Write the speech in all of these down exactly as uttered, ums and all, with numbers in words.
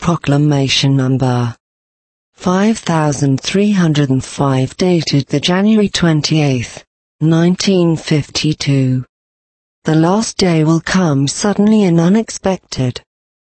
Proclamation number five thousand three hundred five, dated the January twenty-eighth, nineteen fifty-two. The last day will come suddenly and unexpected.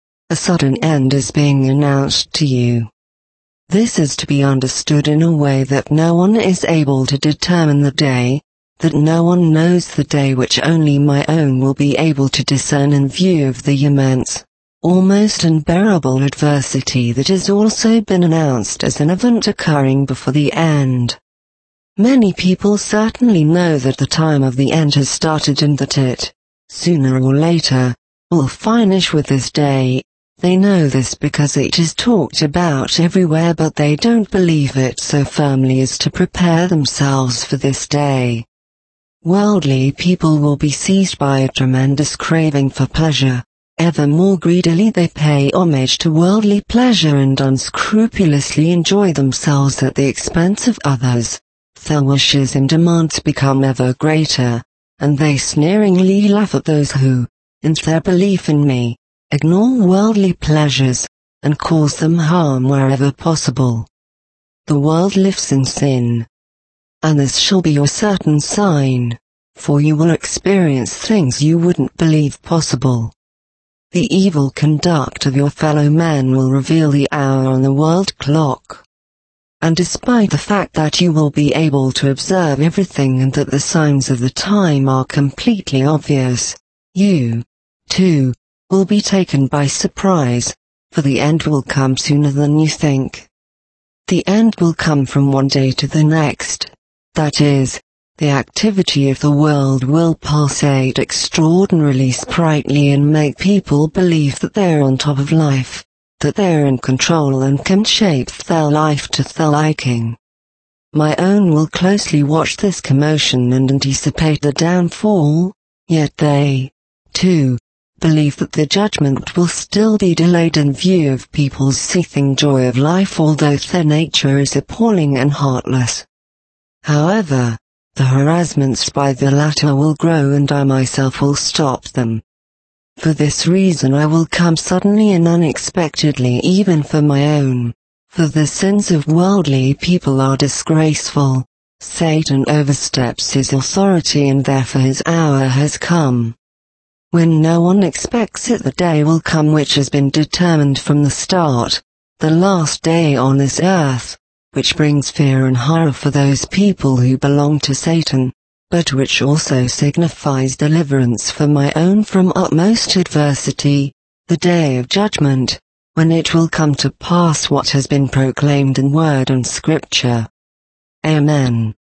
A sudden end is being announced to you. This is to be understood in a way that no one is able to determine the day, that no one knows the day, which only my own will be able to discern in view of the immense, almost unbearable adversity that has also been announced as an event occurring before the end. Many people certainly know that the time of the end has started and that it, sooner or later, will finish with this day. They know this because it is talked about everywhere, but they don't believe it so firmly as to prepare themselves for this day. Worldly people will be seized by a tremendous craving for pleasure. Ever more greedily they pay homage to worldly pleasure and unscrupulously enjoy themselves at the expense of others. Their wishes and demands become ever greater, and they sneeringly laugh at those who, in their belief in me, ignore worldly pleasures, and cause them harm wherever possible. The world lives in sin. And this shall be your certain sign, for you will experience things you wouldn't believe possible. The evil conduct of your fellow men will reveal the hour on the world clock. And despite the fact that you will be able to observe everything and that the signs of the time are completely obvious, you, too, will be taken by surprise, for the end will come sooner than you think. The end will come from one day to the next. That is, the activity of the world will pulsate extraordinarily sprightly and make people believe that they are on top of life, that they are in control and can shape their life to their liking. My own will closely watch this commotion and anticipate the downfall, yet they, too, believe that the judgment will still be delayed in view of people's seething joy of life, although their nature is appalling and heartless. However, the harassments by the latter will grow and I myself will stop them. For this reason I will come suddenly and unexpectedly even for my own, for the sins of worldly people are disgraceful. Satan oversteps his authority and therefore his hour has come. When no one expects it, the day will come which has been determined from the start, the last day on this earth, which brings fear and horror for those people who belong to Satan, but which also signifies deliverance for my own from utmost adversity, the day of judgment, when it will come to pass what has been proclaimed in word and scripture. Amen.